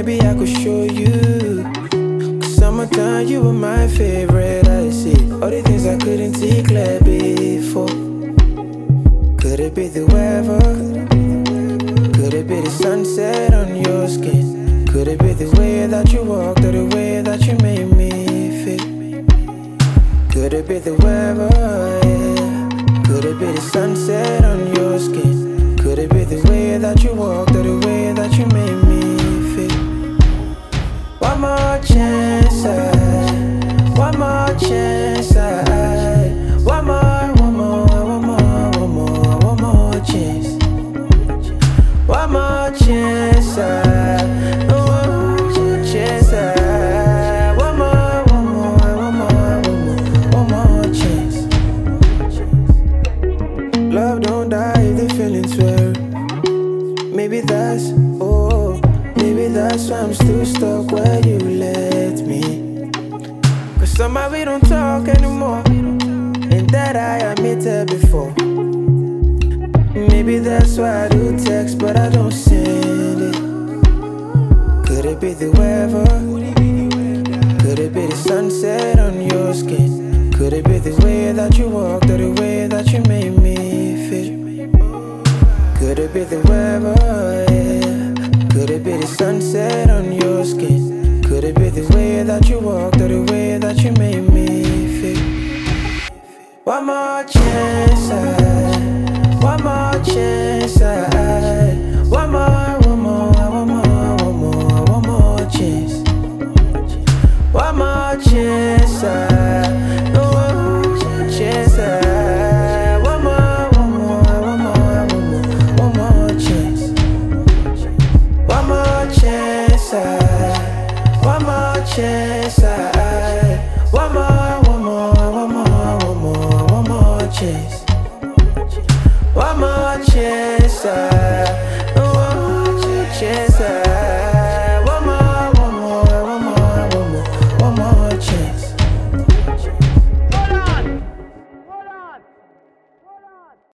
maybe I could show you. Summertime, you were my favorite. I see all the things I couldn't see clear before. Could it be the weather? Could it be the sunset on your skin? Could it be the way that you walked or the way that you made me feel? Could it be the weather? Yeah. Could it be the sunset on your skin? Could it be the way that you walked or the way that you made me feel? One more chance, one more chance, one more chance. One more chance, one more chance. Love don't die if the feelings were. Maybe that's, maybe that's why I'm still stuck where you left me. Cause somehow we don't talk anymore, and that I admitted before. Maybe that's why I do text but I don't send it. Could it be the weather? Could it be the sunset on your skin? Could it be the way that you walked or the way that you made me feel? Could it be the weather? Yeah. Could it be the sunset on your skin? Could it be the way that you walked or the way that you made me feel? One more chance, one more chance, one more chance. One more chance, one more chance, one more chance. One more chance, one more chance, one more chance. One more chance.